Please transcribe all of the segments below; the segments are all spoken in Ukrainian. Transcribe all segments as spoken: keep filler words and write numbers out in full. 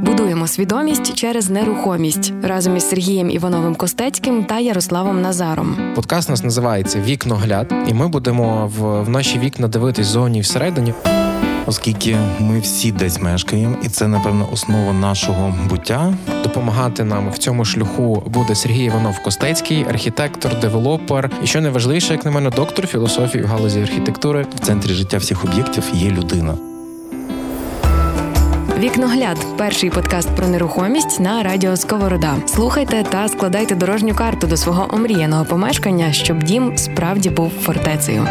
Будуємо свідомість через нерухомість разом із Сергієм Івановим-Костецьким та Ярославом Назаром. Подкаст у нас називається «Вікногляд», і ми будемо в, в наші вікна дивитись ззовні і всередині. Оскільки ми всі десь мешкаємо, і це, напевно, основа нашого буття. Допомагати нам в цьому шляху буде Сергій Іванов-Костецький, архітектор, девелопер і, що найважливіше, як на мене, доктор філософії в галузі архітектури. В центрі життя всіх об'єктів є людина. «Вікногляд» – перший подкаст про нерухомість на радіо Сковорода. Слухайте та складайте дорожню карту до свого омріяного помешкання, щоб дім справді був фортецею.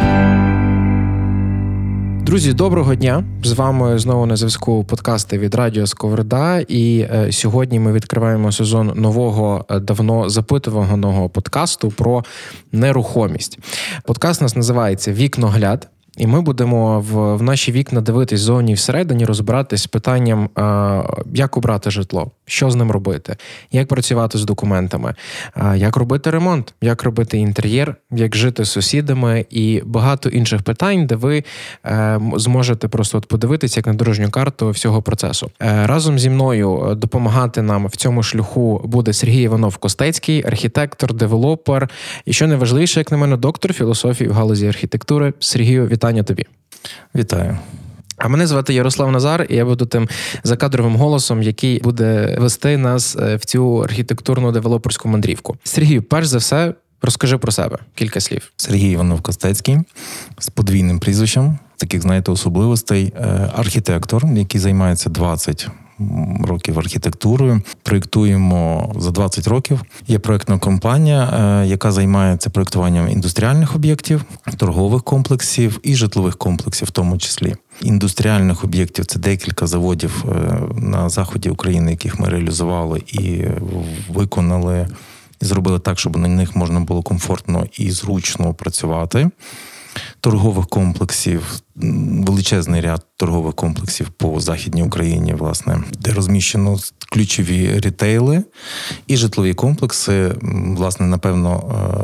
Друзі, доброго дня! З вами знову на зв'язку подкасти від радіо Сковорода. І е, сьогодні ми відкриваємо сезон нового, давно запитуваного подкасту про нерухомість. Подкаст у нас називається «Вікногляд». І ми будемо в, в наші вікна дивитись ззовні і всередині, розбиратись з питанням, а, як обрати житло, що з ним робити, як працювати з документами, а, як робити ремонт, як робити інтер'єр, як жити з сусідами і багато інших питань, де ви а, зможете просто от подивитись, як на дорожню карту всього процесу. А, разом зі мною допомагати нам в цьому шляху буде Сергій Іванов-Костецький, архітектор, девелопер і, що найважливіше, як на мене, доктор філософії в галузі архітектури. Сергію, вітання тобі. Вітаю. А мене звати Ярослав Назар, і я буду тим закадровим голосом, який буде вести нас в цю архітектурну девелоперську мандрівку. Сергій, перш за все, розкажи про себе. Кілька слів. Сергій Іванов-Костецький з подвійним прізвищем, таких, знаєте, особливостей. Архітектор, який займається двадцять років архітектурою. Проєктуємо за двадцять років. Є проєктна компанія, яка займається проєктуванням індустріальних об'єктів, торгових комплексів і житлових комплексів в тому числі. Індустріальних об'єктів – це декілька заводів на заході України, яких ми реалізували і виконали, і зробили так, щоб на них можна було комфортно і зручно працювати. Торгових комплексів, величезний ряд торгових комплексів по Західній Україні, власне, де розміщено ключові рітейли і житлові комплекси. Власне, напевно,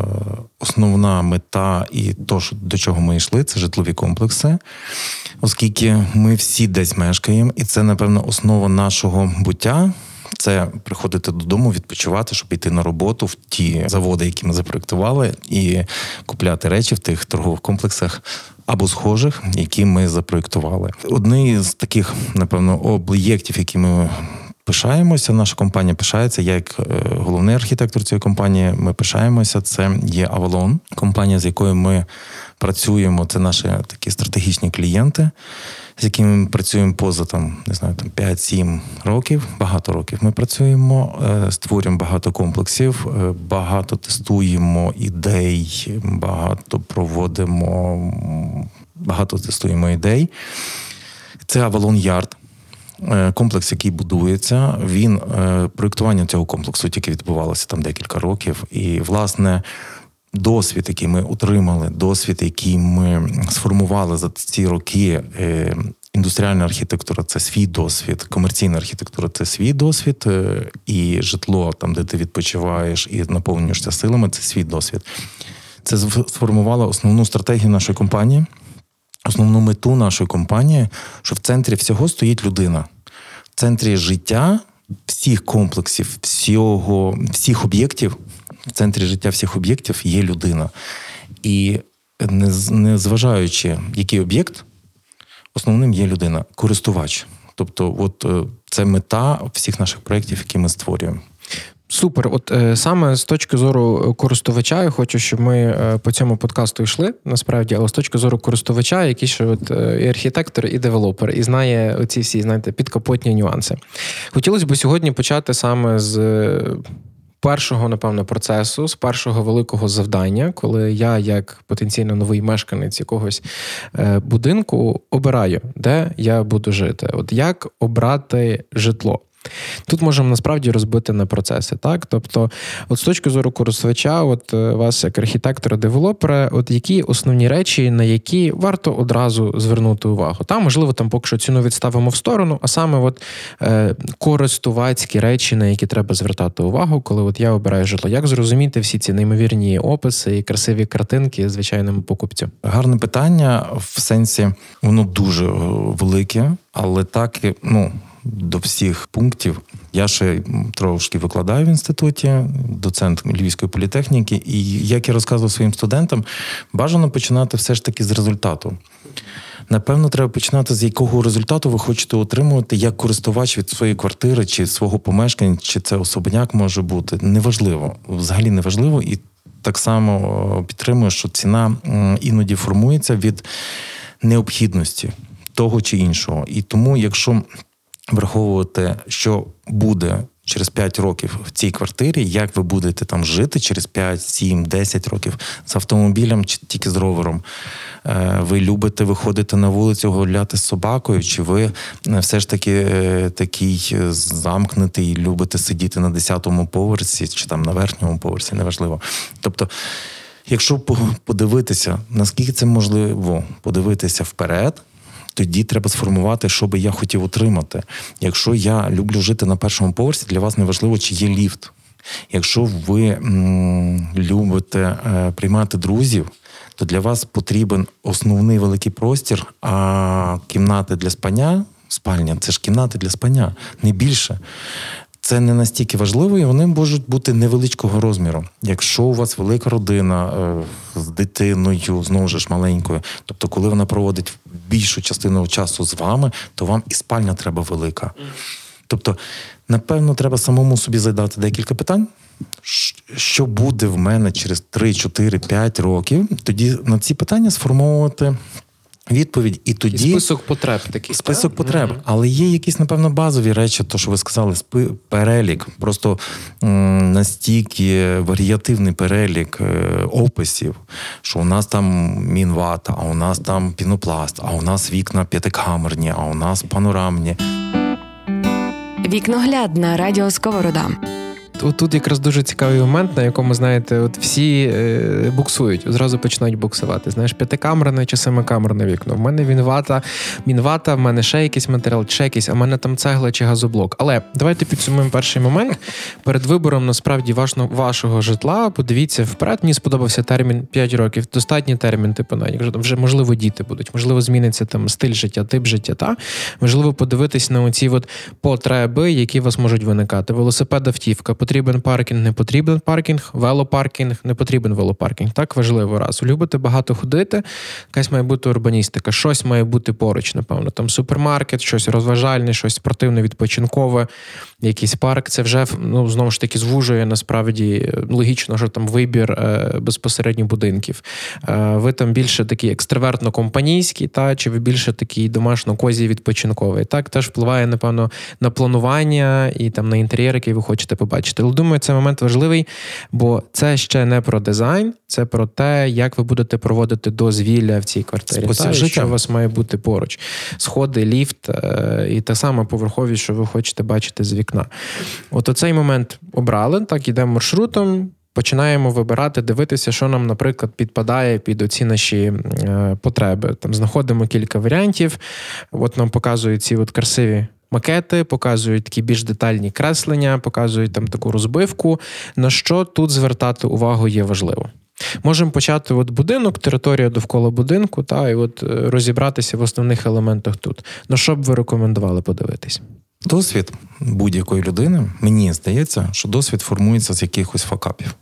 основна мета і то, до чого ми йшли, це житлові комплекси, оскільки ми всі десь мешкаємо, і це, напевно, основа нашого буття. Це приходити додому, відпочивати, щоб йти на роботу в ті заводи, які ми запроєктували, і купляти речі в тих торгових комплексах або схожих, які ми запроєктували. Одний з таких, напевно, об'єктів, які ми пишаємося, наша компанія пишається, я як головний архітектор цієї компанії, ми пишаємося, це є Avalon, компанія, з якою ми працюємо, це наші такі стратегічні клієнти, з якими ми працюємо поза там, не знаю, там п'ять-сім років, багато років ми працюємо, створюємо багато комплексів, багато тестуємо ідей, багато проводимо, багато тестуємо ідей. Це Avalon Yard. Комплекс, який будується, він, проєктування цього комплексу тільки відбувалося там декілька років. І, власне, досвід, який ми отримали, досвід, який ми сформували за ці роки, індустріальна архітектура – це свій досвід, комерційна архітектура – це свій досвід, і житло, там, де ти відпочиваєш і наповнюєшся силами – це свій досвід. Це сформувало основну стратегію нашої компанії, основну мету нашої компанії, що в центрі всього стоїть людина. В центрі життя всіх комплексів, всього, всіх об'єктів, в центрі життя всіх об'єктів є людина. І не зважаючи, який об'єкт, основним є людина, користувач. Тобто от це мета всіх наших проєктів, які ми створюємо. Супер. От е, саме з точки зору користувача, я хочу, щоб ми е, по цьому подкасту йшли, насправді, але з точки зору користувача, який ще от, е, і архітектор, і девелопер, і знає оці всі, знаєте, підкапотні нюанси. Хотілося б сьогодні почати саме з е, першого, напевно, процесу, з першого великого завдання, коли я, як потенційно новий мешканець якогось е, будинку, обираю, де я буду жити. От як обрати житло? Тут можемо насправді розбити на процеси, так? Тобто, от з точки зору користувача, от вас як архітектора, девелопера, от які основні речі, на які варто одразу звернути увагу? Там, можливо, там поки що ціну відставимо в сторону, а саме от е, користувацькі речі, на які треба звертати увагу, коли от я обираю житло. Як зрозуміти всі ці неймовірні описи і красиві картинки звичайному покупцю? Гарне питання, в сенсі, воно дуже велике, але так, ну, до всіх пунктів. Я ще трошки викладаю в інституті, доцент Львівської політехніки, і як я розказував своїм студентам, бажано починати все ж таки з результату. Напевно, треба починати з якого результату ви хочете отримувати як користувач від своєї квартири, чи свого помешкання, чи це особняк може бути. Неважливо, взагалі неважливо, і так само підтримую, що ціна іноді формується від необхідності того чи іншого. І тому, якщо враховувати, що буде через п'ять років в цій квартирі, як ви будете там жити через п'ять, сім, десять років з автомобілем чи тільки з ровером, ви любите виходити на вулицю гуляти з собакою, чи ви все ж таки такий замкнутий, любите сидіти на десятому поверсі, чи там на верхньому поверсі, неважливо. Тобто, якщо подивитися, наскільки це можливо подивитися вперед, тоді треба сформувати, що би я хотів отримати. Якщо я люблю жити на першому поверсі, для вас не важливо, чи є ліфт. Якщо ви м, любите е, приймати друзів, то для вас потрібен основний великий простір, а кімнати для спання, спальня – це ж кімнати для спання, не більше. Це не настільки важливо, і вони можуть бути невеличкого розміру. Якщо у вас велика родина е, з дитиною, знову ж маленькою, тобто коли вона проводить більшу частину часу з вами, то вам і спальня треба велика. Тобто, напевно, треба самому собі задати декілька питань, що буде в мене через три, чотири, п'ять років, тоді на ці питання сформовувати відповідь, і тоді... І список потреб такий. Список так? потреб. Mm-hmm. Але є якісь, напевно, базові речі, то, що ви сказали, спи... перелік, просто м- настільки варіативний перелік е- описів, що у нас там мінвата, а у нас там пінопласт, а у нас вікна п'ятикамерні, а у нас панорамні. Вікногляд на радіо Сковорода. Тут якраз дуже цікавий момент, на якому, знаєте, от всі е, буксують, зразу починають буксувати. Знаєш, п'ятикамерне чи семикамерне вікно. В мене мінвата, мінвата, в мене ще якийсь матеріал, ще якийсь, а в мене там цегла чи газоблок. Але давайте підсумуємо перший момент. Перед вибором, насправді, вашого, вашого житла, подивіться вперед. Мені сподобався термін п'ять років. Достатній термін, типу, навіть, якщо там вже, можливо, діти будуть, можливо, зміниться там стиль життя, тип життя, та? Можливо, подивитись на оці от потреби, які у вас можуть виникати. Велосипед, автівка, потрібен паркінг, не потрібен паркінг, велопаркінг, не потрібен велопаркінг. Так, важливо раз. Любите багато ходити, якась має бути урбаністика, щось має бути поруч, напевно. Там супермаркет, щось розважальне, щось спортивне, відпочинкове, якийсь парк. Це вже, ну, знову ж таки, звужує, насправді, логічно, що там вибір е, безпосередньо будинків. Е, ви там більше такий екстравертно-компанійський, та, чи ви більше такий домашньо-козій відпочинковий. Так, теж впливає, напевно, на планування і там на інтер'єр, який ви хочете побачити. Але, думаю, цей момент важливий, бо це ще не про дизайн, це про те, як ви будете проводити дозвілля в цій квартирі. Та, і що у вас має бути поруч. Сходи, ліфт е, і та сама поверховість, що ви хочете бачити з вікна. От оцей момент обрали, так, йдемо маршрутом, починаємо вибирати, дивитися, що нам, наприклад, підпадає під оці наші е, потреби. Там знаходимо кілька варіантів, от нам показують ці от красиві макети, показують такі більш детальні креслення, показують там таку розбивку. На що тут звертати увагу є важливо. Можемо почати от будинок, територія довкола будинку, та, і от розібратися в основних елементах тут. На що б ви рекомендували подивитись? Досвід будь-якої людини, мені здається, що досвід формується з якихось факапів.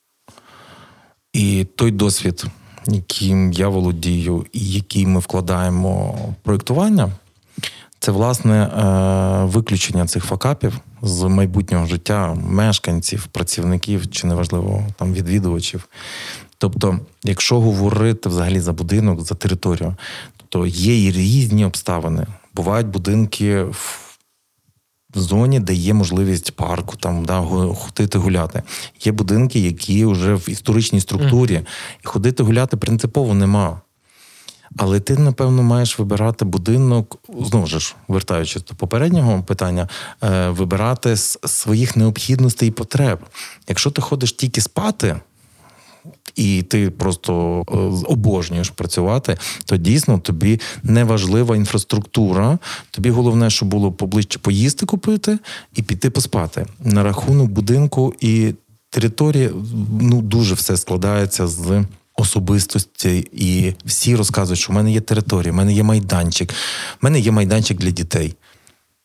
І той досвід, яким я володію і який ми вкладаємо в проєктування, це, власне, виключення цих факапів з майбутнього життя мешканців, працівників чи, неважливо, там, відвідувачів. Тобто, якщо говорити взагалі за будинок, за територію, то є і різні обставини. Бувають будинки в зоні, де є можливість парку, там, да, ходити гуляти. Є будинки, які вже в історичній структурі, і ходити гуляти принципово нема. Але ти, напевно, маєш вибирати будинок, знову ж, вертаючись до попереднього питання, вибирати з своїх необхідностей і потреб. Якщо ти ходиш тільки спати, і ти просто обожнюєш працювати, то дійсно тобі не важлива інфраструктура. Тобі головне, щоб було поближче поїсти купити і піти поспати. На рахунок будинку і території, ну, дуже все складається з особистості, і всі розказують, що в мене є територія, в мене є майданчик, в мене є майданчик для дітей.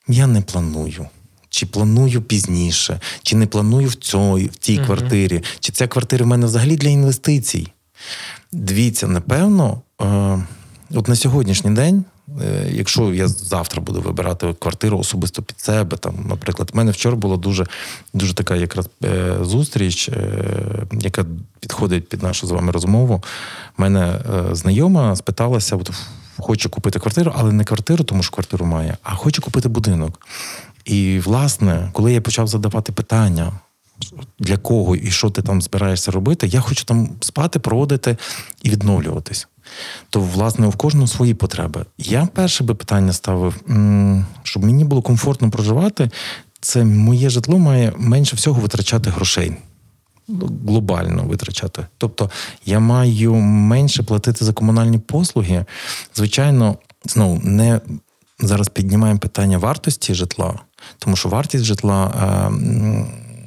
я не планую. Чи планую пізніше, чи не планую в цій, в цій uh-huh. квартирі, чи ця квартира в мене взагалі для інвестицій. Дивіться, напевно, е, от на сьогоднішній день, е, якщо я завтра буду вибирати квартиру особисто під себе, там, наприклад, в мене вчора була дуже, дуже така якраз е, зустріч, е, яка підходить під нашу з вами розмову. У мене е, знайома спиталася, от, хочу купити квартиру, але не квартиру, тому що квартиру має, а хочу купити будинок. І, власне, коли я почав задавати питання, для кого і що ти там збираєшся робити, я хочу там спати, проводити і відновлюватись. То, власне, у кожного свої потреби. Я перше би питання ставив, щоб мені було комфортно проживати, це моє житло має менше всього витрачати грошей. Глобально витрачати. Тобто я маю менше платити за комунальні послуги. Звичайно, знову, не зараз піднімаємо питання вартості житла, тому що вартість житла е,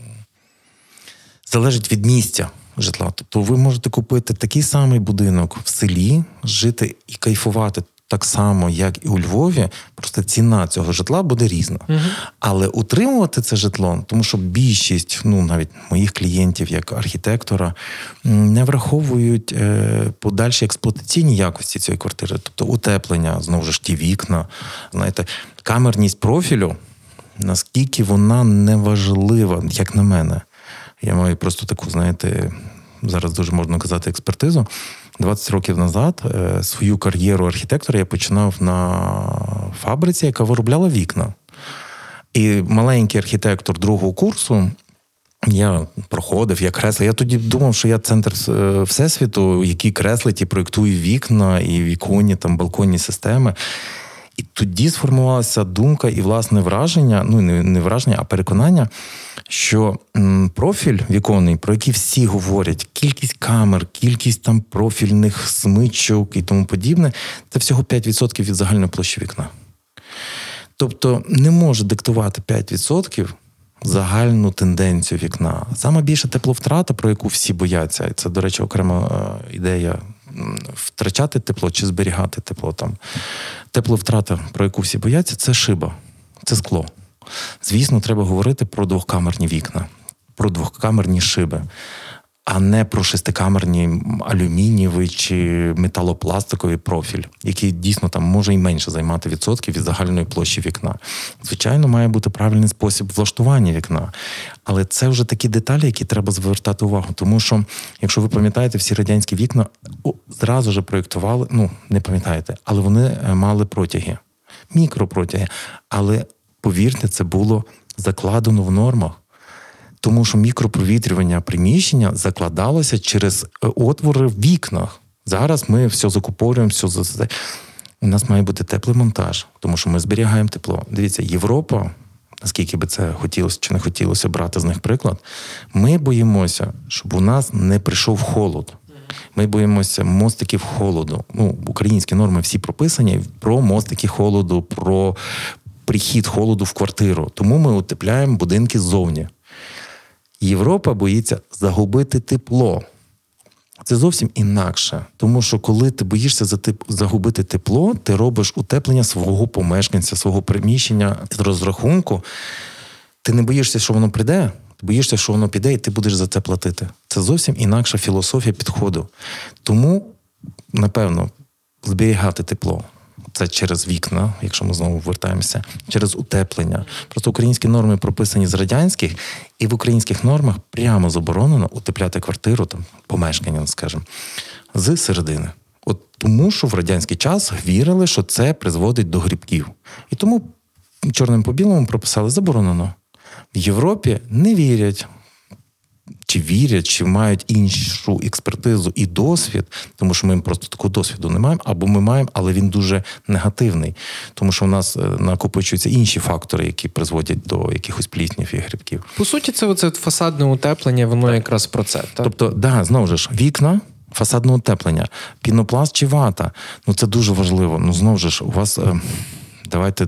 залежить від місця житла. Тобто ви можете купити такий самий будинок в селі, жити і кайфувати так само, як і у Львові, просто ціна цього житла буде різна. Угу. Але утримувати це житло, тому що більшість, ну навіть моїх клієнтів, як архітектора, не враховують е, подальші експлуатаційні якості цієї квартири. Тобто утеплення, знову ж ті вікна, знаєте, камерність профілю, наскільки вона неважлива, як на мене. Я маю просто таку, знаєте, зараз дуже можна казати, експертизу. двадцять років назад е, свою кар'єру архітектора я починав на фабриці, яка виробляла вікна. І маленький архітектор другого курсу, я проходив, я креслив. Я тоді думав, що я центр е, всесвіту, який креслить і проєктує вікна, і віконні, там, балконні системи. І тоді сформувалася думка і, власне, враження, ну, не, не враження, а переконання, що м, профіль віконний, про який всі говорять, кількість камер, кількість там профільних смичок і тому подібне, це всього п'ять відсотків від загальної площі вікна. Тобто не може диктувати п'ять відсотків загальну тенденцію вікна. Саме більша тепловтрата, про яку всі бояться, і це, до речі, окрема ідея, втрачати тепло чи зберігати тепло там. Тепловтрата, про яку всі бояться, це шиба, це скло. Звісно, треба говорити про двохкамерні вікна, про двохкамерні шиби, а не про шестикамерні алюмінієвий чи металопластиковий профіль, який дійсно там може і менше займати відсотків від загальної площі вікна. Звичайно, має бути правильний спосіб влаштування вікна, але це вже такі деталі, які треба звертати увагу, тому що, якщо ви пам'ятаєте, всі радянські вікна о, зразу ж проєктували, ну, не пам'ятаєте, але вони мали протяги, мікропротяги, але повірте, це було закладено в нормах. Тому що мікропровітрювання приміщення закладалося через отвори в вікнах. Зараз ми все закуповуємо, все. У нас має бути теплий монтаж, тому що ми зберігаємо тепло. Дивіться, Європа, наскільки би це хотілося чи не хотілося брати з них приклад, ми боїмося, щоб у нас не прийшов холод. Ми боїмося мостиків холоду. Ну, українські норми всі прописані про мостики холоду, про прихід холоду в квартиру. Тому ми утепляємо будинки ззовні. Європа боїться загубити тепло. Це зовсім інакше. Тому що коли ти боїшся загубити тепло, ти робиш утеплення свого помешканця, свого приміщення з розрахунку. Ти не боїшся, що воно прийде, ти боїшся, що воно піде, і ти будеш за це платити. Це зовсім інакша філософія підходу. Тому, напевно, зберігати тепло. Це через вікна, якщо ми знову вертаємося, через утеплення. Просто українські норми прописані з радянських, і в українських нормах прямо заборонено утепляти квартиру, там, помешкання, скажімо, з середини. От тому, що в радянський час вірили, що це призводить до грибків. І тому чорним по білому прописали заборонено. В Європі не вірять. Чи вірять, чи мають іншу експертизу і досвід, тому що ми просто такого досвіду не маємо, або ми маємо, але він дуже негативний, тому що у нас накопичуються інші фактори, які призводять до якихось пліснів і грибків. По суті, це оце фасадне утеплення, воно так. якраз про це. Так? Тобто, да, знову ж, вікна, фасадне утеплення, пінопласт чи вата, ну це дуже важливо. Ну знову ж, у вас... Давайте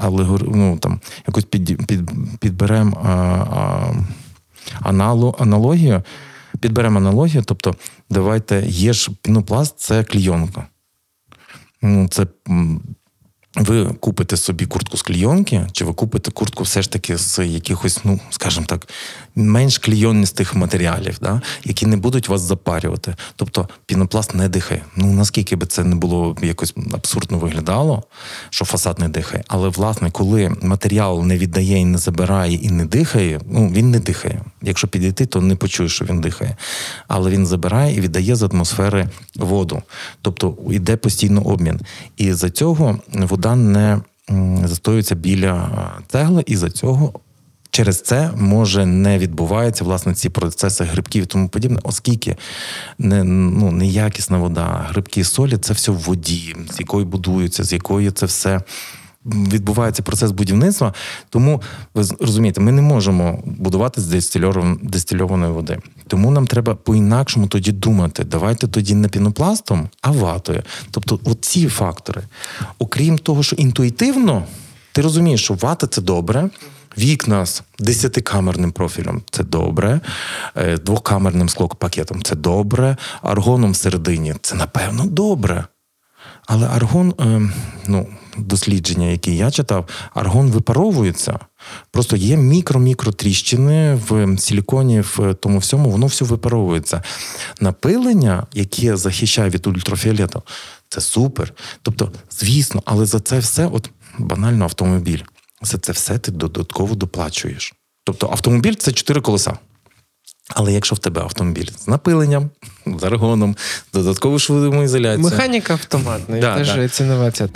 ну, там, якось під, під, підберемо а, а, аналу, аналогію, підберемо аналогію, тобто давайте, є ж пінопласт, це клійонка. Ну, це ви купите собі куртку з клійонки, чи ви купите куртку все ж таки з якихось, ну, скажімо так, менш клійоністих матеріалів, да, які не будуть вас запарювати. Тобто пінопласт не дихає. Ну, наскільки би це не було якось абсурдно виглядало, що фасад не дихає. Але, власне, коли матеріал не віддає і не забирає і не дихає, ну, він не дихає. Якщо підійти, то не почуєш, що він дихає. Але він забирає і віддає з атмосфери воду. Тобто йде постійно обмін. І за цього вода не застоюється біля цегли, і за цього через це може не відбуваються, власне, ці процеси грибків і тому подібне, оскільки не, ну, неякісна вода, грибки, солі – це все в воді, з якої будуються, з якої це все відбувається процес будівництва. Тому, ви розумієте, ми не можемо будувати з дистильованої води. Тому нам треба по-інакшому тоді думати. Давайте тоді не пінопластом, а ватою. Тобто оці фактори. Окрім того, що інтуїтивно, ти розумієш, що вата – це добре, вікна з десятикамерним профілем – це добре, двокамерним склопакетом – це добре, аргоном всередині – це, напевно, добре. Але аргон, ну, дослідження, які я читав, аргон випаровується. Просто є мікро-мікро тріщини в силіконі, в тому всьому, воно все випаровується. Напилення, яке захищає від ультрафіолету, це супер. Тобто, звісно, але за це все, от банально автомобіль, за це все ти додатково доплачуєш. Тобто автомобіль – це чотири колеса. Але якщо в тебе автомобіль з напиленням, з аргоном, додаткову шумоізоляцію... Механіка автоматна, да, теж да. цінова ця.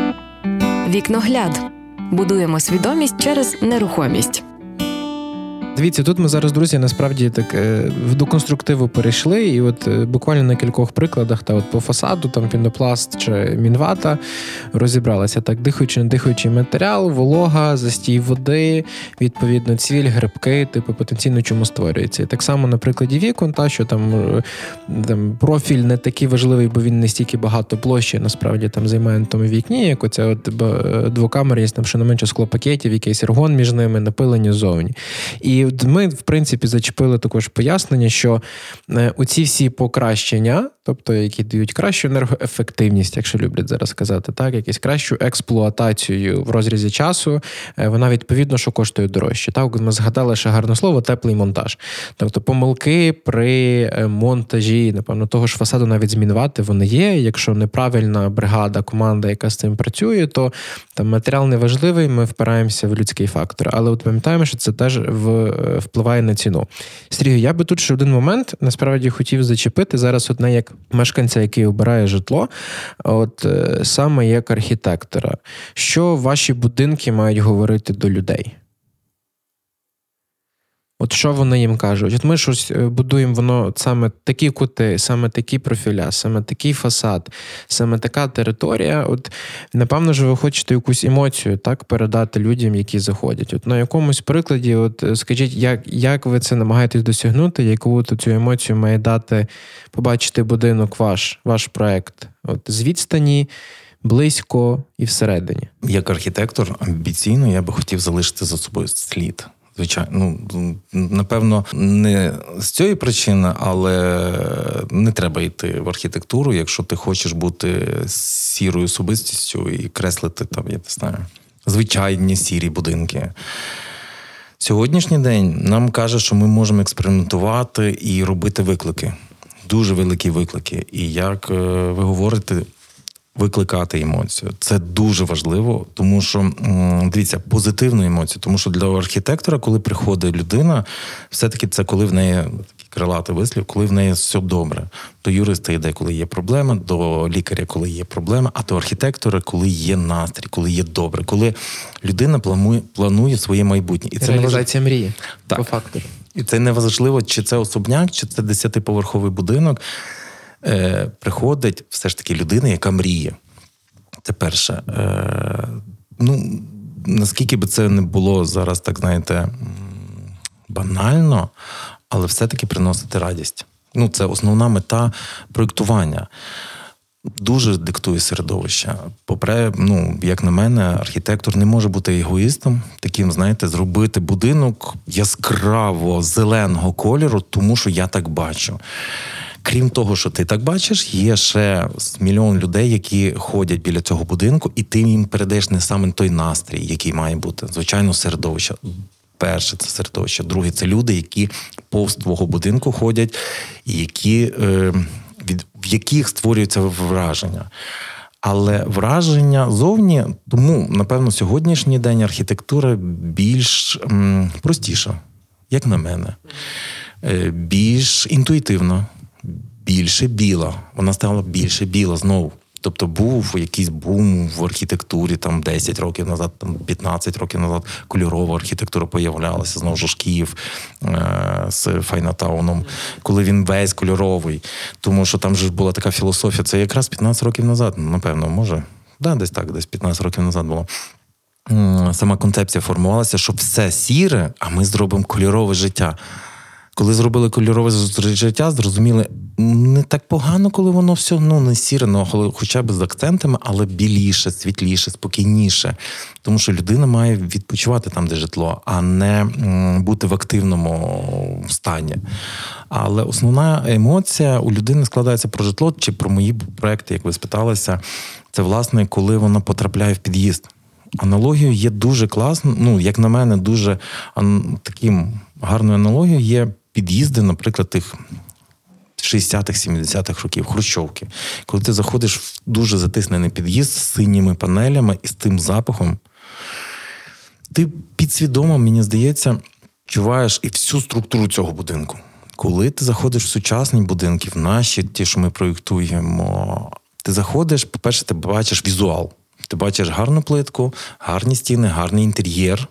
Вікногляд. Будуємо свідомість через нерухомість. Дивіться, тут ми зараз, друзі, насправді так до конструктиву перейшли, і от буквально на кількох прикладах, та от по фасаду, там пінопласт чи мінвата, розібралися. Так, дихаючий, не дихаючий матеріал, волога, застій води, відповідно, цвіль, грибки, типу потенційно чому створюється. І так само на прикладі вікон, та, що там, там профіль не такий важливий, бо він не стільки багато площі, насправді, там займає на тому вікні, як оця от двокамерність, там, що не менше склопакетів, якийсь аргон між ними, напилені ззовні. І ми, в принципі, зачепили також пояснення, що оці всі покращення, тобто, які дають кращу енергоефективність, якщо люблять зараз казати, так, якусь кращу експлуатацію в розрізі часу, вона, відповідно, що коштує дорожче. Так, ми згадали ще гарне слово «теплий монтаж». Тобто, помилки при монтажі, напевно, того ж фасаду навіть змінювати вони є. Якщо неправильна бригада, команда, яка з цим працює, то там матеріал не важливий, ми впираємося в людський фактор. Але от пам'ятаємо, що це теж в, впливає на ціну. Сергію, я би тут ще один момент, насправді, хотів зачепити. Зараз одне як мешканця, який обирає житло, от саме як архітектора. Що ваші будинки мають говорити до людей? От що вони їм кажуть? От ми щось будуємо, воно саме такі кути, саме такі профіля, саме такий фасад, саме така територія. От, напевно ж, ви хочете якусь емоцію так передати людям, які заходять. От на якомусь прикладі, от скажіть, як, як ви це намагаєтесь досягнути, яку цю емоцію має дати, побачити будинок ваш, ваш проект? От з відстані, близько і всередині. Як архітектор, амбіційно я би хотів залишити за собою слід. Звичайно, ну, напевно, не з цієї причини, але не треба йти в архітектуру, якщо ти хочеш бути сірою особистістю і креслити там, я не знаю, звичайні сірі будинки. Сьогоднішній день нам каже, що ми можемо експериментувати і робити виклики. Дуже великі виклики. І як ви говорите, викликати емоцію. Це дуже важливо, тому що, дивіться, позитивну емоцію, тому що для архітектора, коли приходить людина, все-таки це коли в неї, такий крилатий вислів, коли в неї все добре. До юриста йде, коли є проблема, до лікаря, коли є проблема, а до архітектора, коли є настрій, коли є добре, коли людина планує, планує своє майбутнє. І це реалізація не мрії, так. По факту. І це не важливо, чи це особняк, чи це десятиповерховий будинок. Е, приходить все ж таки людина, яка мріє. Це перше. Е, ну, наскільки би це не було зараз, так знаєте, банально, але все-таки приносити радість. Ну, це основна мета проєктування. Дуже диктує середовище. Попри, ну, як на мене, архітектор не може бути егоїстом, таким, знаєте, зробити будинок яскраво зеленого кольору, тому що я так бачу. крім того, що ти так бачиш, є ще мільйон людей, які ходять біля цього будинку, і ти їм передаєш не саме той настрій, який має бути. Звичайно, середовище. Перше, це середовище. Друге, це люди, які повз твого будинку ходять, і які, е, від, в яких створюється враження. Але враження зовні, тому, напевно, сьогоднішній день архітектура більш м, простіша, як на мене. Е, більш інтуїтивна, більше біла. Вона стала більше біла знову. Тобто був якийсь бум в архітектурі там десять років назад, там п'ятнадцять років назад кольорова архітектура появлялася, знову ж Київ е- з Файнатауном, коли він весь кольоровий. Тому що там же була така філософія, це якраз п'ятнадцять років назад, напевно, може. Да, десь так, десь п'ятнадцять років назад було. Сама концепція формувалася, що все сіре, а ми зробимо кольорове життя. Коли зробили кольорове життя, зрозуміли, не так погано, коли воно все, ну, не сіре, ну, хоча б з акцентами, але біліше, світліше, спокійніше. Тому що людина має відпочивати там, де житло, а не бути в активному стані. Але основна емоція у людини складається про житло, чи про мої проекти, як ви спиталися, це, власне, коли вона потрапляє в під'їзд. Аналогію є дуже класно, ну, як на мене, дуже таким гарною аналогією є під'їзди, наприклад, тих шістдесятих, сімдесятих років, хрущовки. Коли ти заходиш в дуже затиснений під'їзд з синіми панелями і з тим запахом, ти підсвідомо, мені здається, чуваєш і всю структуру цього будинку. Коли ти заходиш в сучасні будинки, в наші, ті, що ми проєктуємо, ти заходиш, по-перше, ти бачиш візуал. Ти бачиш гарну плитку, гарні стіни, гарний інтер'єр.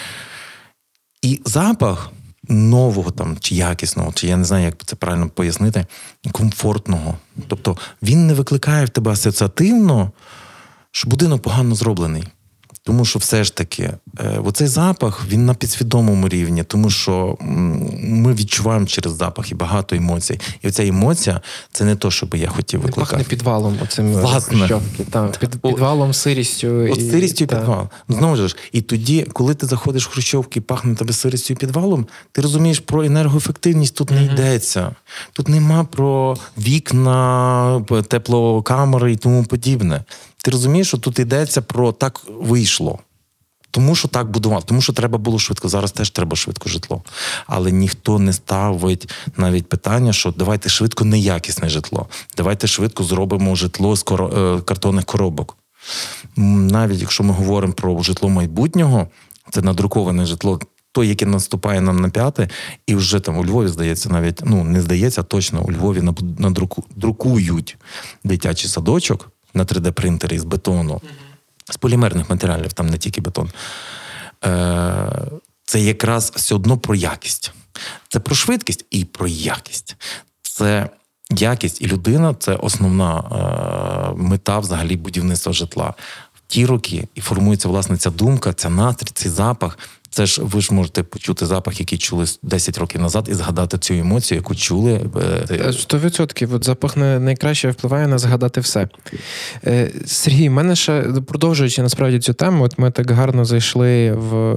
І запах нового там, чи якісного, чи я не знаю, як це правильно пояснити, комфортного. Тобто він не викликає в тебе асоціативно, що будинок погано зроблений. Тому що все ж таки, е, оцей запах, він на підсвідомому рівні, тому що м, ми відчуваємо через запах і багато емоцій. І оця емоція, це не то, що би я хотів викликати. Пахне підвалом оцим. Власне. Так, під, підвалом, сирістю. От і, сирістю і та. підвал. Ну, знову ж, і тоді, коли ти заходиш в хрущовки і пахне тебе сирістю і підвалом, ти розумієш, про енергоефективність тут не mm-hmm. йдеться. Тут нема про вікна, теплокамери і тому подібне. Ти розумієш, що тут йдеться про так вийшло. Тому що так будував, тому що треба було швидко. Зараз теж треба швидко житло. Але ніхто не ставить навіть питання, що давайте швидко неякісне житло. Давайте швидко зробимо житло з коро... картонних коробок. Навіть якщо ми говоримо про житло майбутнього, це надруковане житло, то, яке наступає нам на п'яти, і вже там у Львові, здається, навіть, ну, не здається, а точно, у Львові надрукують дитячий садочок на три де-принтері з бетону, mm-hmm. з полімерних матеріалів, там не тільки бетон. Е, це якраз все одно про якість. Це про швидкість і про якість. Це якість і людина – це основна е, мета взагалі будівництва житла. В ті роки і формується, власне, ця думка, ця настрій, цей запах. Це ж ви ж можете почути запах, який чули десять років назад, і згадати цю емоцію, яку чули. Сто відсотків. От запах найкраще впливає на згадати все. Сергій, в мене ще, продовжуючи насправді цю тему, от ми так гарно зайшли в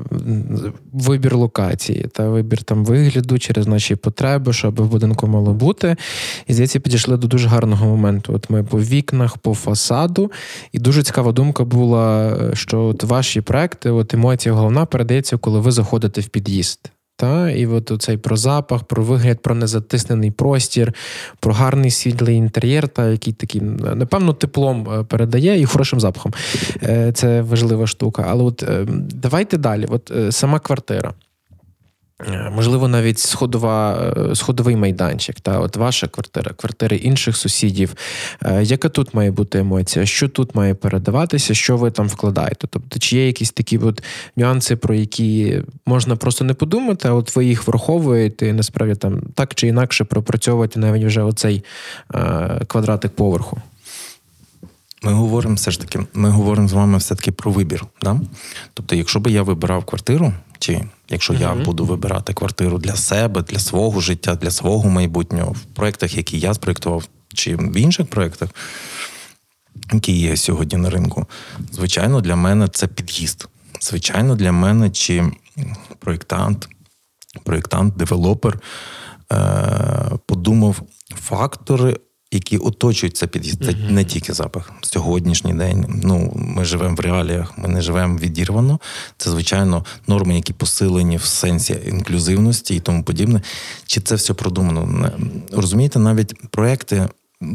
вибір локації та вибір там вигляду через наші потреби, що аби в будинку мало бути. І, здається, підійшли до дуже гарного моменту. От ми по вікнах, по фасаду. І дуже цікава думка була, що от ваші проекти, от емоція головна передається, коли ви заходите в під'їзд. Та? І от оцей про запах, про вигляд, про незатиснений простір, про гарний світлий інтер'єр, та, який такий, напевно, теплом передає і хорошим запахом. Це важлива штука. Але от давайте далі. От сама квартира. Можливо, навіть сходова, сходовий майданчик, та от ваша квартира, квартири інших сусідів. Яка тут має бути емоція? Що тут має передаватися? Що ви там вкладаєте? Тобто, чи є якісь такі от нюанси, про які можна просто не подумати, а от ви їх враховуєте, насправді там так чи інакше пропрацьовуєте навіть вже оцей е, квадратик поверху? Ми говоримо все ж таки, ми говоримо з вами все-таки про вибір. Да? Тобто, якщо би я вибирав квартиру, чи якщо uh-huh. я буду вибирати квартиру для себе, для свого життя, для свого майбутнього, в проєктах, які я спроєктував, чи в інших проєктах, які є сьогодні на ринку, звичайно, для мене це під'їзд. Звичайно, для мене чи проєктант, проєктант, девелопер е- подумав фактори, які оточують цей під'їзд. Це mm-hmm. не тільки запах. Сьогоднішній день, ну, ми живемо в реаліях, ми не живемо відірвано. Це, звичайно, норми, які посилені в сенсі інклюзивності і тому подібне. Чи це все продумано? Розумієте, навіть проекти,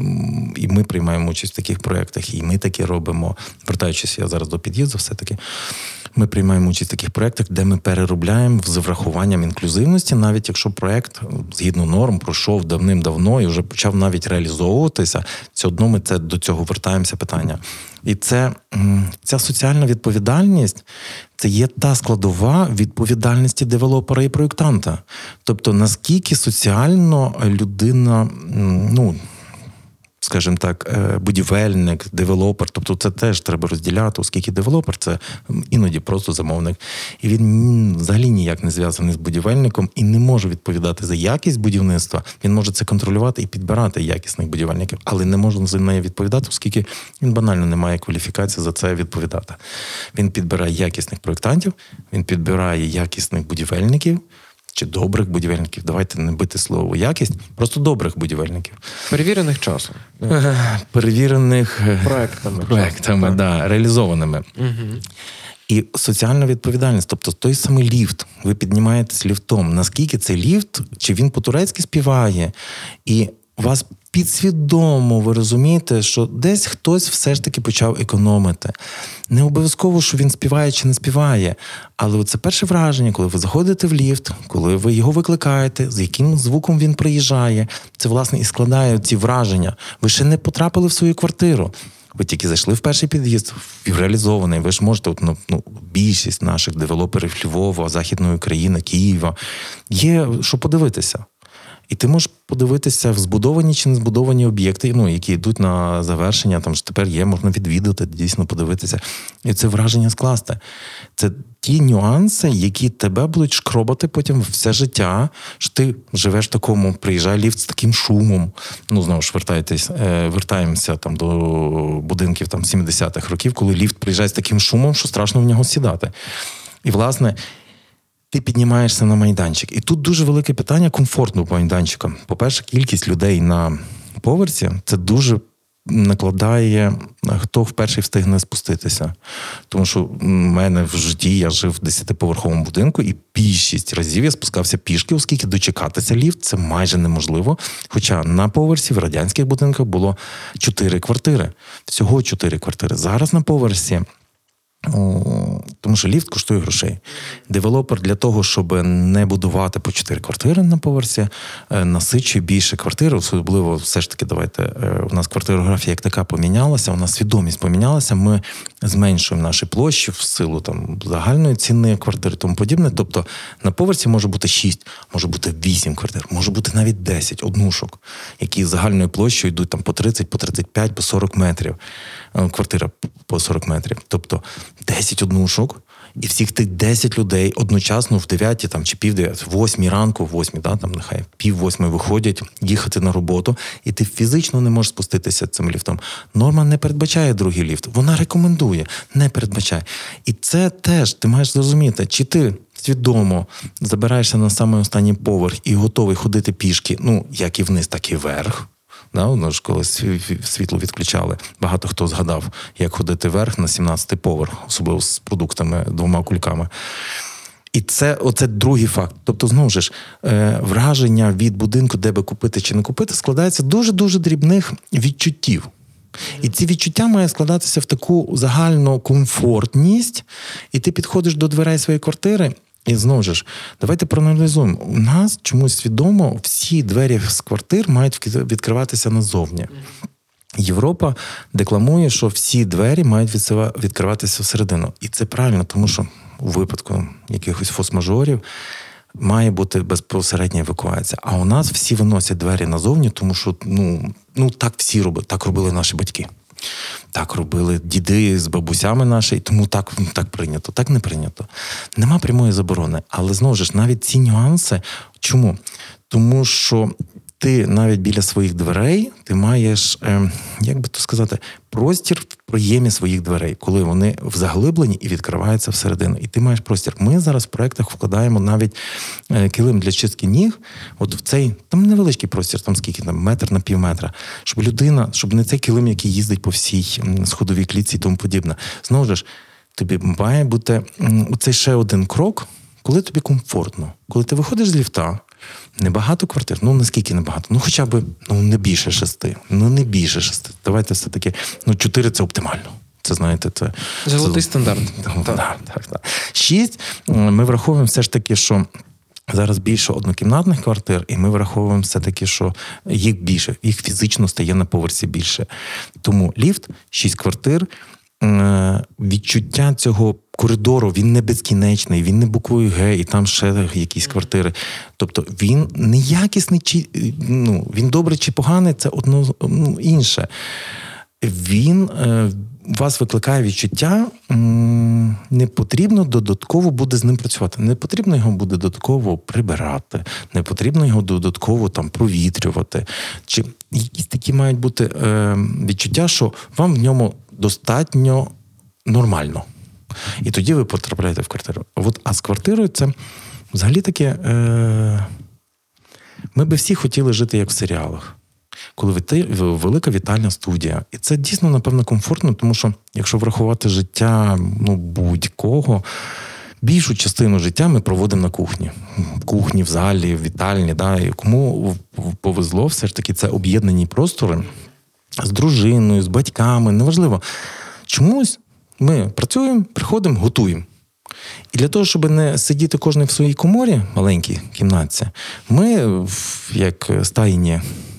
і ми приймаємо участь в таких проєктах, і ми такі робимо, вертаючись я зараз до під'їзду, все-таки, ми приймаємо участь в таких проєктах, де ми переробляємо з врахуванням інклюзивності, навіть якщо проєкт, згідно норм, пройшов давним-давно і вже почав навіть реалізовуватися, все одно ми це, до цього вертаємося питання. І це, ця соціальна відповідальність, це є та складова відповідальності девелопера і проєктанта. Тобто, наскільки соціально людина, ну, скажімо так, будівельник, девелопер, тобто це теж треба розділяти, оскільки девелопер – це іноді просто замовник. І він взагалі ніяк не зв'язаний з будівельником і не може відповідати за якість будівництва. Він може це контролювати і підбирати якісних будівельників, але не може за неї відповідати, оскільки він банально не має кваліфікації за це відповідати. Він підбирає якісних проєктантів, він підбирає якісних будівельників, чи добрих будівельників, давайте не бити слово якість, просто добрих будівельників. Перевірених часом. Перевірених проектами, проектами да, реалізованими. Угу. І соціальна відповідальність, тобто той самий ліфт, ви піднімаєтесь ліфтом, наскільки цей ліфт, чи він по-турецьки співає, і у вас підсвідомо ви розумієте, що десь хтось все ж таки почав економити. Не обов'язково, що він співає чи не співає, але це перше враження, коли ви заходите в ліфт, коли ви його викликаєте, з яким звуком він приїжджає, це, власне, і складає ці враження. Ви ще не потрапили в свою квартиру. Ви тільки зайшли в перший під'їзд, реалізований. Ви ж можете, ну, ну, більшість наших девелоперів Львова, Західної України, Києва, є що подивитися. І ти можеш подивитися в збудовані чи не збудовані об'єкти, ну, які йдуть на завершення, там ж тепер є, можна відвідати, дійсно подивитися. І це враження скласти. Це ті нюанси, які тебе будуть шкробати потім все життя, що ти живеш в такому, приїжджає ліфт з таким шумом. Ну, знову ж, вертайтесь, вертаємося там до будинків там сімдесятих років, коли ліфт приїжджає з таким шумом, що страшно в нього сідати. І, власне, ти піднімаєшся на майданчик. І тут дуже велике питання комфортного майданчика. По-перше, кількість людей на поверсі – це дуже накладає, хто вперше встигне спуститися. Тому що в мене в житті, я жив в десятиповерховому будинку, і більшість разів я спускався пішки, оскільки дочекатися ліфт – це майже неможливо. Хоча на поверсі в радянських будинках було чотири квартири. Всього чотири квартири. Зараз на поверсі, тому що ліфт коштує грошей. Девелопер для того, щоб не будувати по чотири квартири на поверсі, насичує більше квартир, особливо все ж таки, давайте, у нас квартирографія як така помінялася, у нас свідомість помінялася, ми зменшуємо наші площі в силу там загальної ціни квартири і тому подібне. Тобто на поверсі може бути шість, може бути вісім квартир, може бути навіть десять однушок, які загальною площею йдуть там по тридцять, по тридцять п'ять, по сорок метрів. Квартира по сорок метрів. Тобто десять однушок, і всіх тих десять людей одночасно в дев'ятій там, чи пів дев'ятій, восьмій ранку, в восьмій, да, там нехай пів восьмій виходять їхати на роботу, і ти фізично не можеш спуститися цим ліфтом. Норма не передбачає другий ліфт, вона рекомендує, не передбачає. І це теж ти маєш зрозуміти, чи ти свідомо забираєшся на самий останній поверх і готовий ходити пішки, ну, як і вниз, так і вверх. Да, воно ж коли світло відключали, багато хто згадав, як ходити вверх на сімнадцятий поверх, особливо з продуктами, двома кульками. І це оце другий факт. Тобто, знову ж, е, враження від будинку, де би купити чи не купити, складається дуже-дуже дрібних відчуттів. І ці відчуття мають складатися в таку загальну комфортність, і ти підходиш до дверей своєї квартири, і знову ж, давайте проаналізуємо. У нас чомусь свідомо всі двері з квартир мають відкриватися назовні. Європа декламує, що всі двері мають відкриватися всередину. І це правильно, тому що у випадку якихось форс-мажорів має бути безпосередня евакуація. А у нас всі виносять двері назовні, тому що ну, ну так всі робили, так робили наші батьки. Так робили діди з бабусями наші, і тому так, так прийнято, так не прийнято. Нема прямої заборони. Але, знову ж, навіть ці нюанси, чому? Тому що ти навіть біля своїх дверей, ти маєш, як би то сказати, простір в проємі своїх дверей, коли вони заглиблені і відкриваються всередину. І ти маєш простір. Ми зараз в проєктах вкладаємо навіть килим для чистки ніг, от в цей, там невеличкий простір, там скільки, там метр на пів метра, щоб людина, щоб не цей килим, який їздить по всій сходовій клітці і тому подібне. Знову ж, тобі має бути оцей ще один крок, коли тобі комфортно. Коли ти виходиш з ліфта, небагато квартир, ну наскільки небагато? Ну хоча б, ну не більше шести, ну не більше шести. Давайте все-таки, ну чотири це оптимально. Це, знаєте, це... Золотий це, стандарт. Так, так, так, так. Шість, ми враховуємо все ж таки, що зараз більше однокімнатних квартир, і ми враховуємо все-таки, що їх більше, їх фізично стає на поверсі більше. Тому ліфт, шість квартир, відчуття цього коридору, він не безкінечний, він не буквою Г, і там ще якісь квартири. Тобто він неякісний, чи, ну, він добрий чи поганий, це одно ну, інше. Він е, вас викликає відчуття, м, не потрібно додатково буде з ним працювати, не потрібно його буде додатково прибирати, не потрібно його додатково там провітрювати. Чи якісь такі мають бути е, відчуття, що вам в ньому достатньо нормально. І тоді ви потрапляєте в квартиру. От, а з квартирою це взагалі таке... Е... Ми би всі хотіли жити як в серіалах. Коли ви велика вітальня студія. І це дійсно, напевно, комфортно, тому що, якщо врахувати життя ну, будь-кого, більшу частину життя ми проводимо на кухні. В кухні, в залі, в вітальні. Да? І кому повезло, все ж таки, це об'єднані простори з дружиною, з батьками, неважливо. Чомусь ми працюємо, приходимо, готуємо. І для того, щоб не сидіти кожен в своїй коморі, маленькій кімнатці, ми, як стайні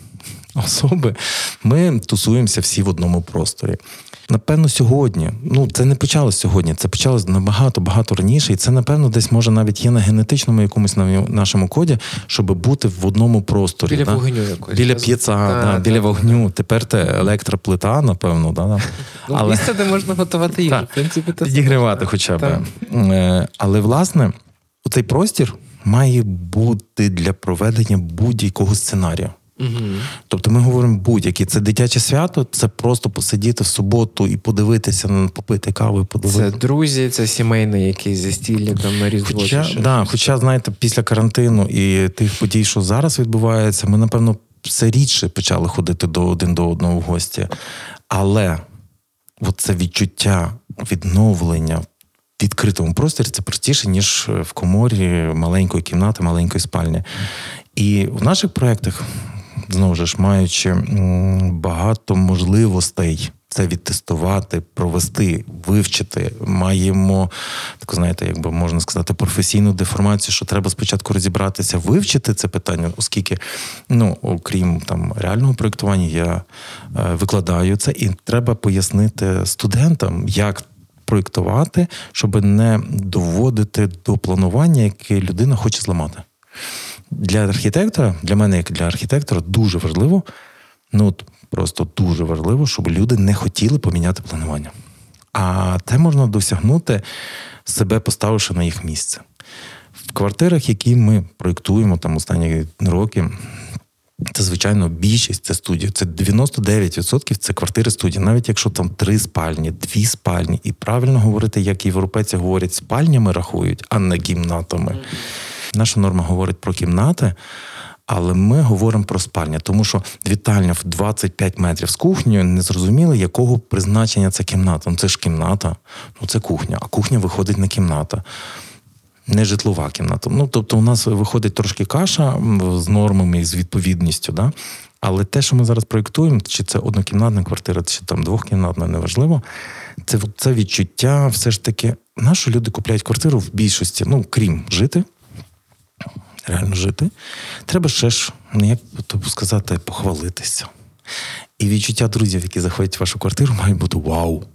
особи, ми тусуємося всі в одному просторі. Напевно, сьогодні, ну це не почалось сьогодні, це почалось набагато-багато раніше, і це, напевно, десь може навіть є на генетичному якомусь нашому коді, щоб бути в одному просторі. Біля да? вогню якось. Біля п'єца, да, да, біля да, вогню. Да. Тепер це електроплита, напевно. Да? Ну, але... місце, де можна готувати їжу. В принципі, це підігрівати хоча б. Але, власне, цей простір має бути для проведення будь-якого сценарію. Угу. Тобто ми говоримо будь-які. Це дитяче свято, це просто посидіти в суботу і подивитися, попити каву і подивитися. Це друзі, це сімейний якийсь застілля там на Різдво. Хоча, да, хоча, знаєте, після карантину і тих подій, що зараз відбувається, ми, напевно, все рідше почали ходити до один до одного в гості. Але от це відчуття відновлення в відкритому просторі, це простіше, ніж в коморі маленької кімнати, маленької спальні. І в наших проєктах, знову ж, маючи багато можливостей це відтестувати, провести, вивчити, маємо, так знаєте, якби можна сказати, професійну деформацію, що треба спочатку розібратися, вивчити це питання, оскільки, ну, окрім там реального проєктування, я е, викладаю це, і треба пояснити студентам, як проєктувати, щоб не доводити до планування, яке людина хоче зламати. Для архітектора, для мене, як для архітектора, дуже важливо, ну, просто дуже важливо, щоб люди не хотіли поміняти планування. А те можна досягнути, себе поставивши на їх місце. В квартирах, які ми проєктуємо там останні роки, це, звичайно, більшість, це студії. Це дев'яносто дев'ять відсотків це квартири студії. Навіть якщо там три спальні, дві спальні. І правильно говорити, як європейці говорять, спальнями рахують, а не кімнатами. Наша норма говорить про кімнати, але ми говоримо про спальні. Тому що вітальня в двадцять п'ять метрів з кухнею, не зрозуміло, якого призначення це кімната. Ну, це ж кімната, ну це кухня, а кухня виходить не кімната. Не житлова кімната. Ну, тобто у нас виходить трошки каша з нормами і з відповідністю, да? Але те, що ми зараз проєктуємо, чи це однокімнатна квартира, чи там двохкімнатна, неважливо, це, це відчуття все ж таки, на що люди купляють квартиру в більшості, ну, крім жити, реально жити, треба ще ж, як сказати, похвалитися. І відчуття друзів, які заходять в вашу квартиру, мають бути вау.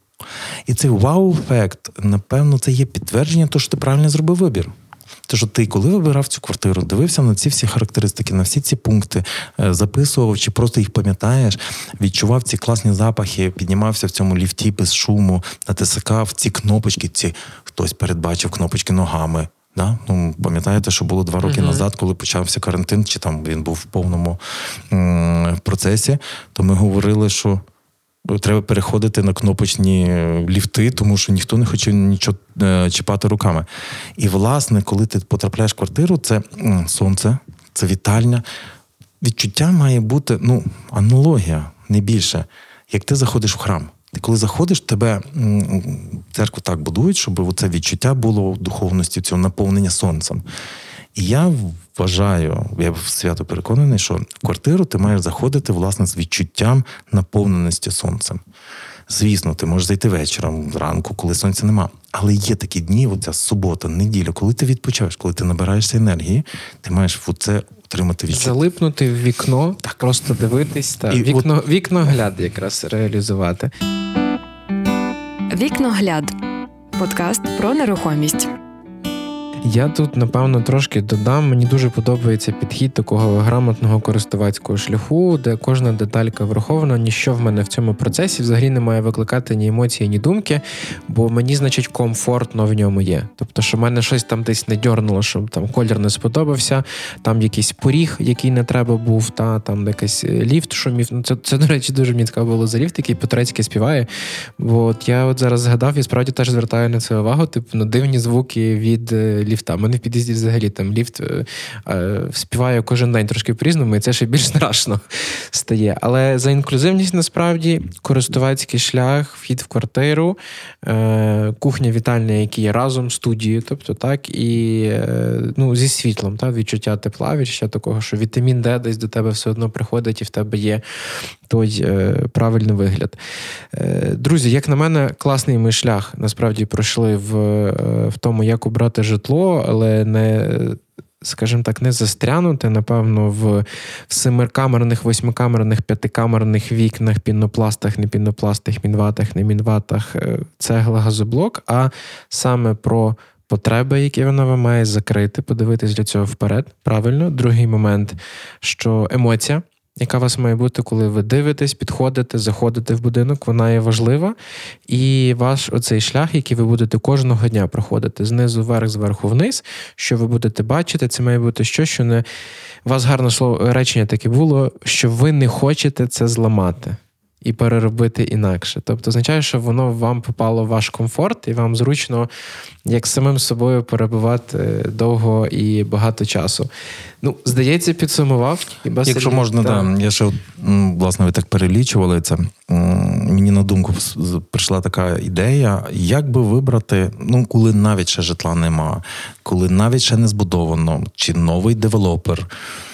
І цей вау-ефект, напевно, це є підтвердження того, що ти правильно зробив вибір. Те, що ти, коли вибирав цю квартиру, дивився на ці всі характеристики, на всі ці пункти, записував, чи просто їх пам'ятаєш, відчував ці класні запахи, піднімався в цьому ліфті без шуму, натискав ці кнопочки, ці хтось передбачив кнопочки ногами, Да? Ну, пам'ятаєте, що було два роки uh-huh. назад, коли почався карантин, чи там він був в повному м- процесі, то ми говорили, що треба переходити на кнопочні ліфти, тому що ніхто не хоче нічого е- чіпати руками. І, власне, коли ти потрапляєш в квартиру, це м- сонце, це вітальня. Відчуття має бути, ну, аналогія, не більше. Як ти заходиш в храм. Ти коли заходиш, тебе церкву так будують, щоб це відчуття було духовності, цього наповнення сонцем. І я вважаю, я свято переконаний, що в квартиру ти маєш заходити, власне, з відчуттям наповненості сонцем. Звісно, ти можеш зайти вечором, зранку, коли сонця нема. Але є такі дні, оця субота, неділя, коли ти відпочиваєш, коли ти набираєшся енергії, ти маєш оце отримати відчуття. Залипнути в вікно, так. Просто дивитись, та вікно, от... вікногляд якраз реалізувати. Вікногляд. Подкаст про нерухомість. Я тут, напевно, трошки додам. Мені дуже подобається підхід такого грамотного користувацького шляху, де кожна деталька врахована, ніщо в мене в цьому процесі взагалі не має викликати ні емоції, ні думки, бо мені, значить, комфортно в ньому є. Тобто, що в мене щось там десь не дьорнуло, щоб там колір не сподобався, там якийсь поріг, який не треба був, та там якийсь ліфт шумів. Ну, це, це, до речі, дуже мені цікаво було за ліфт, який по-турецьки співає. Бо от я от зараз згадав і справді теж звертаю на це увагу, типу, на дивні звуки від ліфта. У мене в під'їзді взагалі там ліфт е, е, співає кожен день трошки по-різному, і це ще більш страшно стає. Але за інклюзивність, насправді, користувацький шлях, вхід в квартиру, е, кухня-вітальня, які є разом, студією, тобто так, і е, ну, зі світлом, так, відчуття тепла, відчуття такого, що вітамін Д десь до тебе все одно приходить, і в тебе є той е, правильний вигляд. Е, друзі, як на мене, класний ми шлях, насправді, пройшли в, в тому, як обрати житло, але не, скажімо так, не застрянути, напевно, в семикамерних, восьмикамерних, п'ятикамерних вікнах, пінопластах, не пінопластах, мінватах, не мінватах, цегла, газоблок, а саме про потреби, які вона вам має закрити, подивитись для цього вперед, правильно. Другий момент, що емоція, яка у вас має бути, коли ви дивитесь, підходите, заходите в будинок, вона є важлива. І ваш оцей шлях, який ви будете кожного дня проходити, знизу вверх, зверху вниз, що ви будете бачити, це має бути щось, що не... У вас гарне слово, речення таке було, що ви не хочете це зламати і переробити інакше. Тобто означає, що воно вам попало в ваш комфорт, і вам зручно, як самим собою, перебувати довго і багато часу. Ну, здається, підсумував. Хіба Якщо Сергій? можна, так. Да. Я ще, власне, ви так перелічували це. Мені на думку прийшла така ідея, як би вибрати, ну, коли навіть ще житла нема, коли навіть ще не збудовано, чи новий девелопер.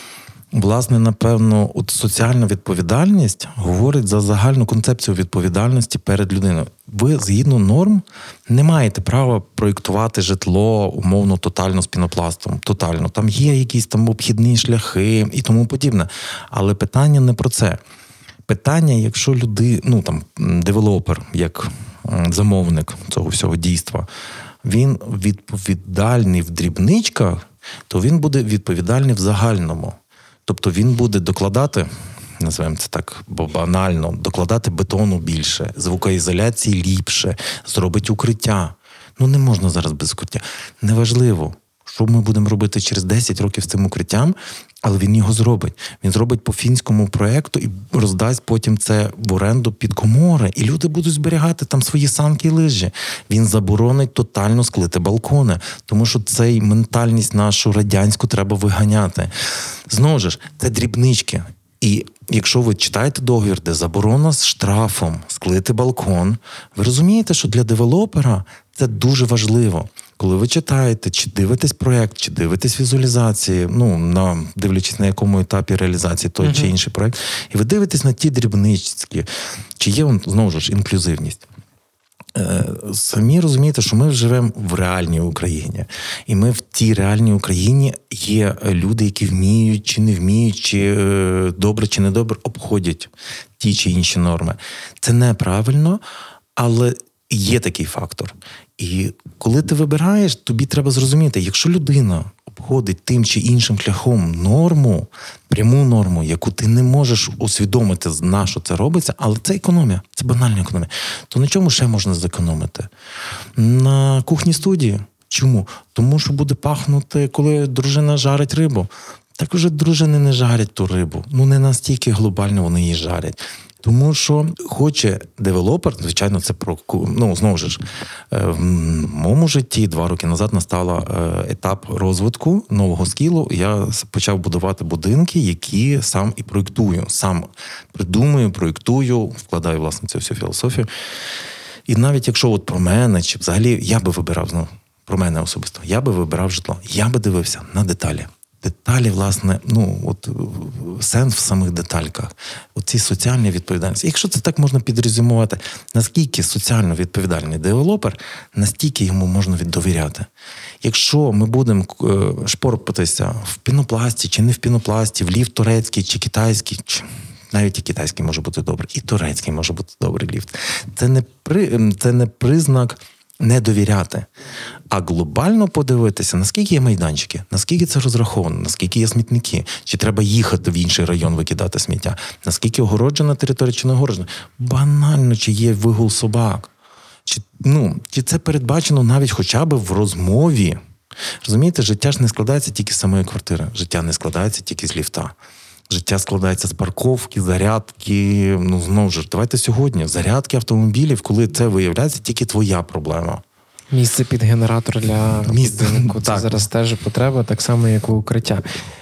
Власне, напевно, от соціальна відповідальність говорить за загальну концепцію відповідальності перед людиною. Ви, згідно норм, не маєте права проєктувати житло умовно тотально з пінопластом. Тотально. Там є якісь там обхідні шляхи і тому подібне. Але питання не про це. Питання, якщо люди, ну там, девелопер, як замовник цього всього дійства, він відповідальний в дрібничках, то він буде відповідальний в загальному. Тобто він буде докладати, називаємо це так, бо банально, докладати бетону більше, звукоізоляції ліпше, зробить укриття. Ну не можна зараз без укриття. Неважливо, що ми будемо робити через десять років з цим укриттям, але він його зробить. Він зробить по фінському проєкту і роздасть потім це в оренду під комори. І люди будуть зберігати там свої санки і лижі. Він заборонить тотально склити балкони, тому що цей ментальність нашу радянську треба виганяти. Знову ж, це дрібнички. І якщо ви читаєте договір, де заборона з штрафом склити балкон, ви розумієте, що для девелопера це дуже важливо. Коли ви читаєте, чи дивитесь проєкт, чи дивитесь візуалізації, ну, на, дивлячись на якому етапі реалізації той uh-huh. чи інший проєкт, і ви дивитесь на ті дрібнички, чи є, знову ж, інклюзивність. Е, самі розумієте, що ми живемо в реальній Україні. І ми в тій реальній Україні є люди, які вміють, чи не вміють, чи е, добре, чи недобре обходять ті чи інші норми. Це неправильно, але є такий фактор. І коли ти вибираєш, тобі треба зрозуміти, якщо людина обходить тим чи іншим шляхом норму, пряму норму, яку ти не можеш усвідомити, на що це робиться, але це економія, це банальна економія, то на чому ще можна зекономити? На кухні студії. Чому? Тому що буде пахнути, коли дружина жарить рибу. Так уже дружини не жарять ту рибу. Ну, не настільки глобально вони її жарять. Тому що хоче девелопер, звичайно, це про, ну, знову ж, в моєму житті два роки назад настала етап розвитку нового скілу. Я почав будувати будинки, які сам і проєктую. Сам придумую, проєктую, вкладаю, власне, цю всю філософію. І навіть якщо от про мене, чи взагалі я би вибирав, ну, про мене особисто, я би вибирав житло, я би дивився на деталі. Деталі, власне, ну, от сенс в самих детальках. Оці соціальні відповідальності. Якщо це так можна підрезюмувати, наскільки соціально відповідальний девелопер, настільки йому можна довіряти. Якщо ми будемо шпорпатися в пінопласті, чи не в пінопласті, в ліфт турецький, чи китайський, чи навіть і китайський може бути добрий, і турецький може бути добрий ліфт. Це не, при, це не признак не довіряти, а глобально подивитися, наскільки є майданчики, наскільки це розраховано, наскільки є смітники, чи треба їхати в інший район викидати сміття, наскільки огороджена територія, чи не огороджена. Банально, чи є вигул собак, чи, ну, чи це передбачено навіть хоча б в розмові. Розумієте, життя ж не складається тільки з самої квартири, життя не складається тільки з ліфта. Життя складається з парковки, зарядки, ну, знову ж, давайте сьогодні, зарядки автомобілів, коли це виявляється тільки твоя проблема. Місце під генератор для будинку. Це зараз теж потреба, так само, як у укриття.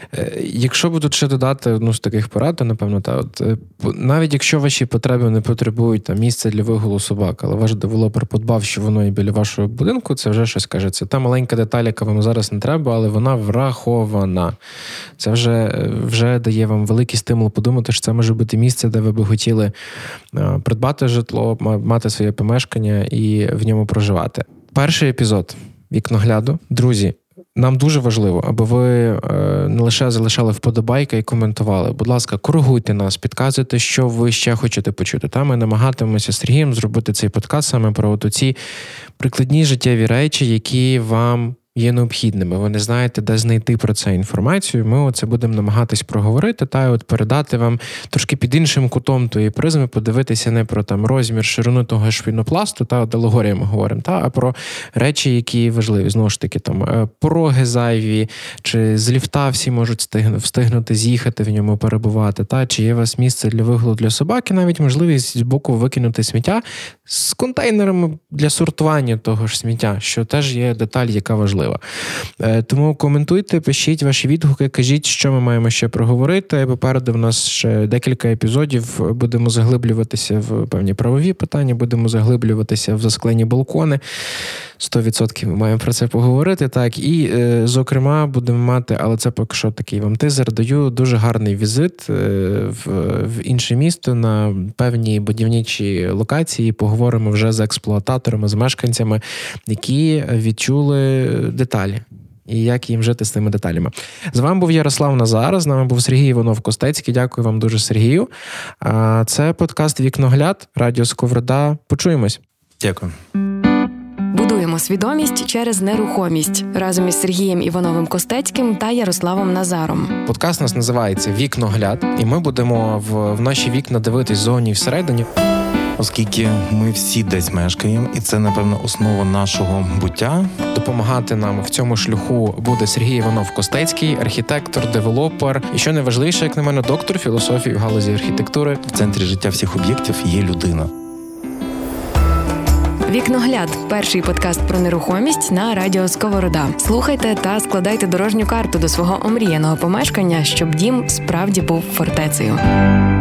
Якщо буду ще додати одну з таких порад, то, напевно, та, от, навіть якщо ваші потреби не потребують там, місця для вигулу собак, але ваш девелопер подбав, що воно і біля вашого будинку, це вже щось каже. Це та маленька деталь, яка вам зараз не треба, але вона врахована. Це вже, вже дає вам великий стимул подумати, що це може бути місце, де ви би хотіли придбати житло, мати своє помешкання і в ньому проживати. Перший епізод «Вікногляду». Друзі, нам дуже важливо, аби ви не лише залишали вподобайки і коментували. Будь ласка, коригуйте нас, підказуйте, що ви ще хочете почути. Та ми намагатимемося з Сергієм зробити цей подкаст саме про от ці прикладні життєві речі, які вам є необхідними. Ви не знаєте, де знайти про це інформацію. Ми оце будемо намагатись проговорити та от передати вам трошки під іншим кутом тої призми, подивитися не про там розмір, ширину того ж пінопласту, та от алегорія ми говоримо, та, а про речі, які важливі. Знову ж таки, там пороги зайві, чи з ліфта всі можуть встигнути, встигнути з'їхати в ньому, перебувати, та, чи є у вас місце для вигулу для собаки, навіть можливість з боку викинути сміття з контейнерами для сортування того ж сміття, що теж є деталь, яка важлива. Тому коментуйте, пишіть ваші відгуки, кажіть, що ми маємо ще проговорити. Попереду в нас ще декілька епізодів. Будемо заглиблюватися в певні правові питання, будемо заглиблюватися в засклені балкони. сто відсотків ми маємо про це поговорити. Так. І, зокрема, будемо мати, але це поки що такий вам тизер, даю дуже гарний візит в, в інше місто на певні будівничі локації. Поговоримо вже з експлуататорами, з мешканцями, які відчули деталі. І як їм жити з тими деталями. З вами був Ярослав Назар, з нами був Сергій Іванов-Костецький. Дякую вам дуже, Сергію. Це подкаст «Вікногляд», Радіо Сковорода. Почуємось. Дякую. Будуємо свідомість через нерухомість разом із Сергієм Івановим-Костецьким та Ярославом Назаром. Подкаст у нас називається «Вікногляд», і ми будемо в, в наші вікна дивитись ззовні і всередині. Оскільки ми всі десь мешкаємо, і це, напевно, основа нашого буття. Допомагати нам в цьому шляху буде Сергій Іванов-Костецький, архітектор, девелопер і, що найважливіше, як на мене, доктор філософії в галузі архітектури. В центрі життя всіх об'єктів є людина. «Вікногляд» – перший подкаст про нерухомість на Радіо Сковорода. Слухайте та складайте дорожню карту до свого омріяного помешкання, щоб дім справді був фортецею.